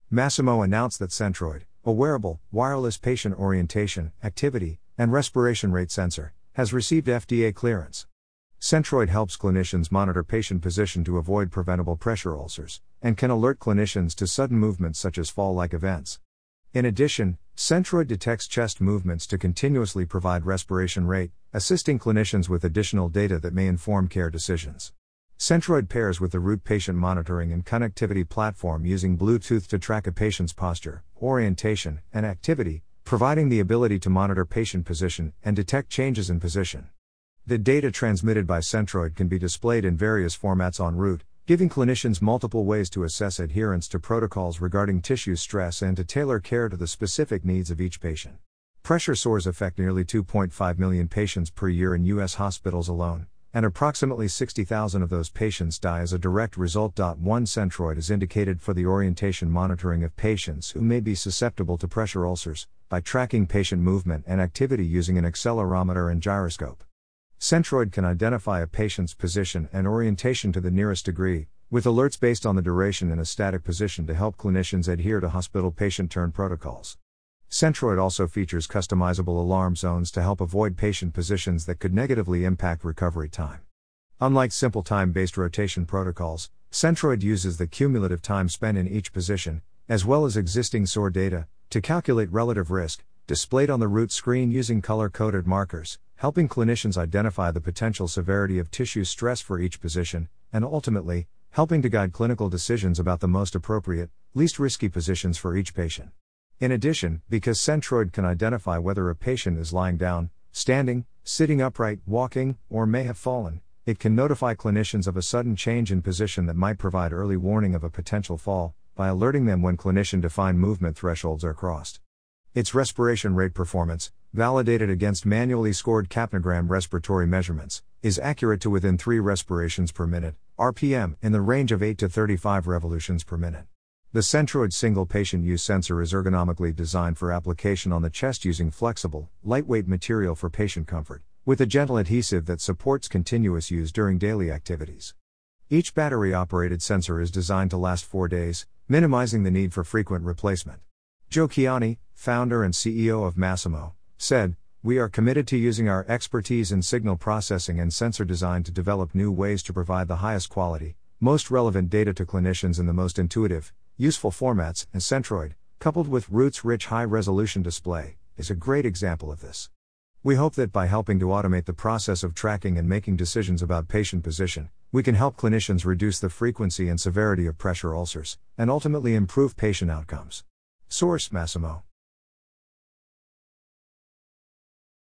Masimo announced that Centroid, a wearable, wireless patient orientation, activity, and respiration rate sensor, has received FDA clearance. Centroid helps clinicians monitor patient position to avoid preventable pressure ulcers, and can alert clinicians to sudden movements such as fall-like events. In addition, Centroid detects chest movements to continuously provide respiration rate, assisting clinicians with additional data that may inform care decisions. Centroid pairs with the Root patient monitoring and connectivity platform using Bluetooth to track a patient's posture, orientation, and activity, providing the ability to monitor patient position and detect changes in position. The data transmitted by Centroid can be displayed in various formats on Root, giving clinicians multiple ways to assess adherence to protocols regarding tissue stress and to tailor care to the specific needs of each patient. Pressure sores affect nearly 2.5 million patients per year in U.S. hospitals alone, and approximately 60,000 of those patients die as a direct result. One Centroid is indicated for the orientation monitoring of patients who may be susceptible to pressure ulcers, by tracking patient movement and activity using an accelerometer and gyroscope. Centroid can identify a patient's position and orientation to the nearest degree, with alerts based on the duration in a static position to help clinicians adhere to hospital patient turn protocols. Centroid also features customizable alarm zones to help avoid patient positions that could negatively impact recovery time. Unlike simple time-based rotation protocols, Centroid uses the cumulative time spent in each position, as well as existing SOR data, to calculate relative risk, displayed on the Root screen using color-coded markers, helping clinicians identify the potential severity of tissue stress for each position, and ultimately, helping to guide clinical decisions about the most appropriate, least risky positions for each patient. In addition, because Centroid can identify whether a patient is lying down, standing, sitting upright, walking, or may have fallen, it can notify clinicians of a sudden change in position that might provide early warning of a potential fall, by alerting them when clinician-defined movement thresholds are crossed. Its respiration rate performance, validated against manually scored capnogram respiratory measurements, is accurate to within 3 respirations per minute, RPM, in the range of 8 to 35 revolutions per minute. The Centroid single patient use sensor is ergonomically designed for application on the chest using flexible, lightweight material for patient comfort, with a gentle adhesive that supports continuous use during daily activities. Each battery-operated sensor is designed to last 4 days, minimizing the need for frequent replacement. Joe Kiani, founder and CEO of Masimo, said, "We are committed to using our expertise in signal processing and sensor design to develop new ways to provide the highest quality, most relevant data to clinicians in the most intuitive, useful formats, and Centroid, coupled with Root's rich high-resolution display, is a great example of this. We hope that by helping to automate the process of tracking and making decisions about patient position, we can help clinicians reduce the frequency and severity of pressure ulcers, and ultimately improve patient outcomes." Source: Masimo.